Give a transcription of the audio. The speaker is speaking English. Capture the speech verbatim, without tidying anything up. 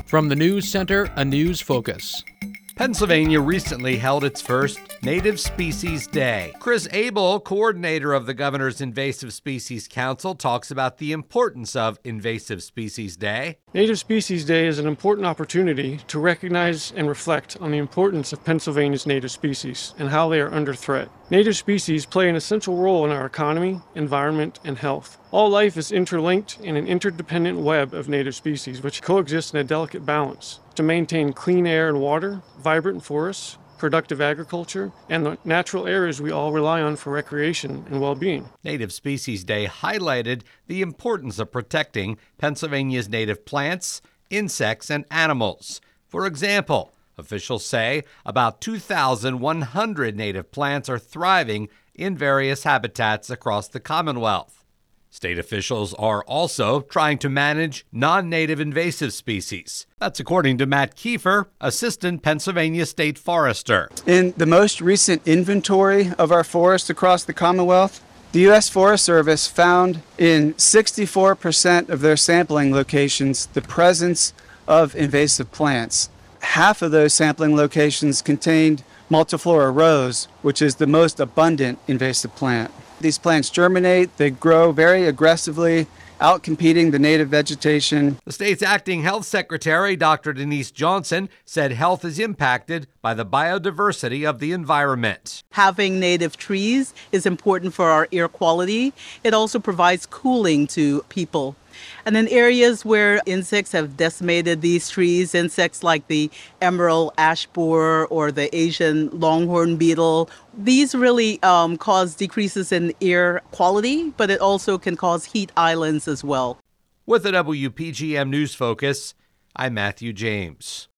From the News Center, a news focus. Pennsylvania recently held its first Native Species Day. Chris Abel, coordinator of the Governor's Invasive Species Council, talks about the importance of Invasive Species Day. Native Species Day is an important opportunity to recognize and reflect on the importance of Pennsylvania's native species and how they are under threat. Native species play an essential role in our economy, environment, and health. All life is interlinked in an interdependent web of native species which coexist in a delicate balance to maintain clean air and water, vibrant forests, productive agriculture, and the natural areas we all rely on for recreation and well-being. Native Species Day highlighted the importance of protecting Pennsylvania's native plants, insects, and animals. For example, officials say about two thousand one hundred native plants are thriving in various habitats across the Commonwealth. State officials are also trying to manage non-native invasive species. That's according to Matt Kiefer, Assistant Pennsylvania State Forester. In the most recent inventory of our forests across the Commonwealth, the U S Forest Service found in sixty-four percent of their sampling locations the presence of invasive plants. Half of those sampling locations contained Multiflora rose, which is the most abundant invasive plant. These plants germinate, they grow very aggressively, outcompeting the native vegetation. The state's acting health secretary, Doctor Denise Johnson, said health is impacted by the biodiversity of the environment. Having native trees is important for our air quality. It also provides cooling to people. And in areas where insects have decimated these trees, insects like the emerald ash borer or the Asian longhorn beetle, these really um, cause decreases in air quality, but it also can cause heat islands as well. With the W P G M News Focus, I'm Matthew James.